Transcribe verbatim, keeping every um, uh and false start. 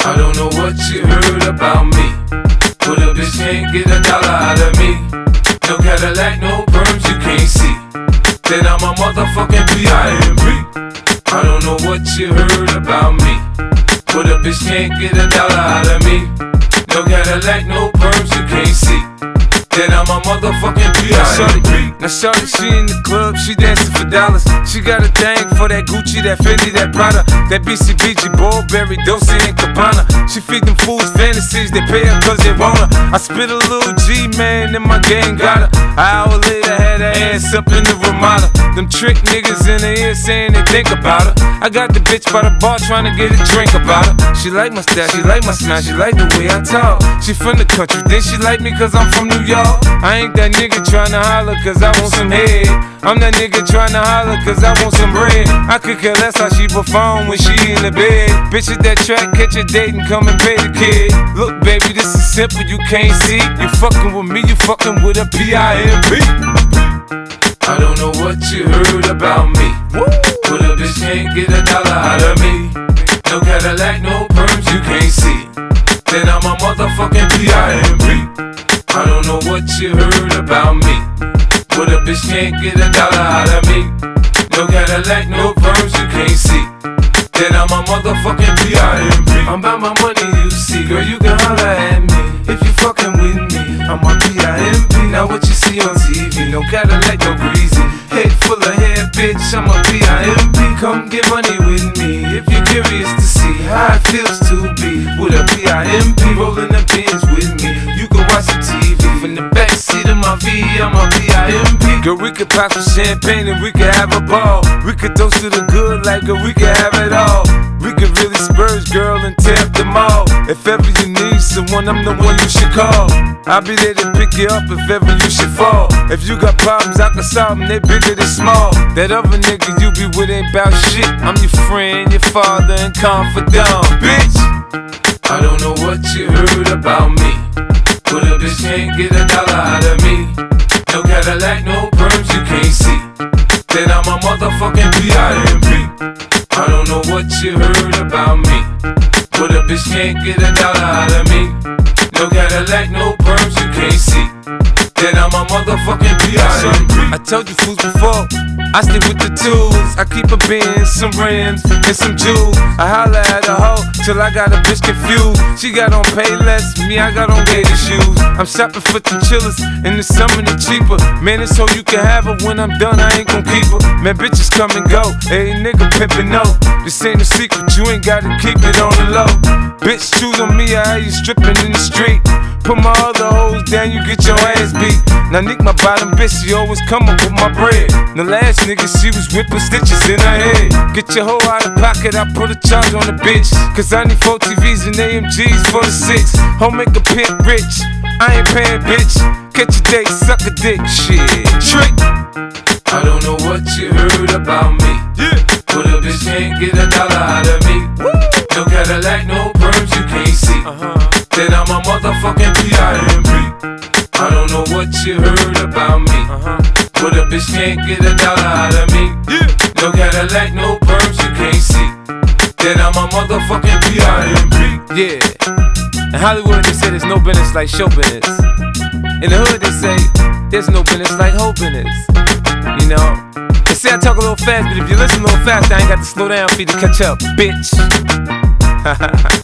I don't know what you heard about me, but a bitch can't get a dollar out of me. No Cadillac, no perms you can't see. Then I'm a motherfucking P I M P. I don't know what you heard about me, but a bitch can't get a dollar out of me. No Cadillac, no perms you can't see. Then I'm a motherfucking P I M P. Now shorty, she in the club, she dancing for dollars. She got a thing for that Gucci, that Fendi, that Prada, that B C B G, Burberry, Dolce and Gabbana. She feed them fools fantasies, they pay her cause they want her. I spit a little G, man, and my gang got her. An hour later, had her ass up in the Ramada. Them trick niggas in the ear saying they think about her. I got the bitch by the bar trying to get a drink about her. She like my style, she like my smile, she like the way I talk. She from the country, then she like me cause I'm from New York. I ain't that nigga tryna holler cause I want some head. I'm that nigga tryna holler cause I want some bread. I could care less how she perform when she in the bed. Bitch at that track, catch a date and come and pay the kid. Look baby, this is simple, you can't see. You fucking with me, you fucking with a P I M P. I don't know what you heard about me, but a bitch can't get a dollar out of me. No Cadillac, no perms you can't see. Then I'm a motherfucking P I M P. I don't know what you heard about me, but a bitch can't get a dollar out of me. No Cadillac, no perms you can't see. Then I'm a motherfucking P I M P. I'm about my money, you see, girl, you can holler at me if you fucking with me. I'm a P I M P. Now what you see on T V, no Cadillac, no greasy. Head full of hair, bitch, I'm a P I M P. Come get money with me if you're curious to see how it feels to be with a P I M P. Rolling the pins with me, you can watch some T V from the backseat of my V. I'm a P I M P. Girl, we could pop some champagne and we could have a ball. We could toast to the good like girl, we could have it all. We could really spurge, girl, and tear up the mall. If ever you need someone, I'm the one you should call. I'll be there to pick you up if ever you should fall. If you got problems, I can solve them, they bigger than small. That other nigga you be with ain't bout shit. I'm your friend, your father, and confidant, bitch. I don't know what you heard about me, but a bitch can't get a dollar out of me. No Cadillac, no perms you can't see. Then I'm a motherfucking P I M P. I don't know what you heard about me, but a bitch can't get a dollar out of me. No Cadillac, no perms you can't see. Then I'm a motherfucking P I M P. I told you fools before, I stick with the tools. I keep a Benz, some rims, and some jewels. I holla at a hoe till I got a bitch confused. She got on Payless, me I got on gator shoes. I'm shopping for the chillers, in the summer the cheaper. Man, it's so you can have her, when I'm done I ain't gon' keep her. Man, bitches come and go, hey nigga pimpin' no. This ain't a secret, you ain't gotta keep it on the low. Bitch, choose on me, I hear you strippin' in the street. Put my other hoes down, you get your ass beat. Now Nick, my bottom bitch, she always come up with my bread. The last nigga, she was whipping stitches in her head. Get your hoe out of pocket, I put a charge on the bitch. Cause I need four T Vs and A M Gs for the six. Home make a pimp rich, I ain't paying bitch. Catch a date, suck a dick, shit. Trick. I don't know what you heard about me, Yeah. but a bitch can't get a dollar out of me. Woo. No Cadillac, no perms you can't see. Uh-huh. Then I'm a motherfucking P I M P. I don't know what you heard about me, Uh-huh. but a bitch can't get a dollar out of me. Yeah. No Cadillac, no perms you can't see. Then I'm a motherfucking P I M P. Yeah. In Hollywood they say there's no business like show business. In the hood they say there's no business like hoe business. You know, they say I talk a little fast, but if you listen a little fast, I ain't got to slow down for you to catch up, bitch.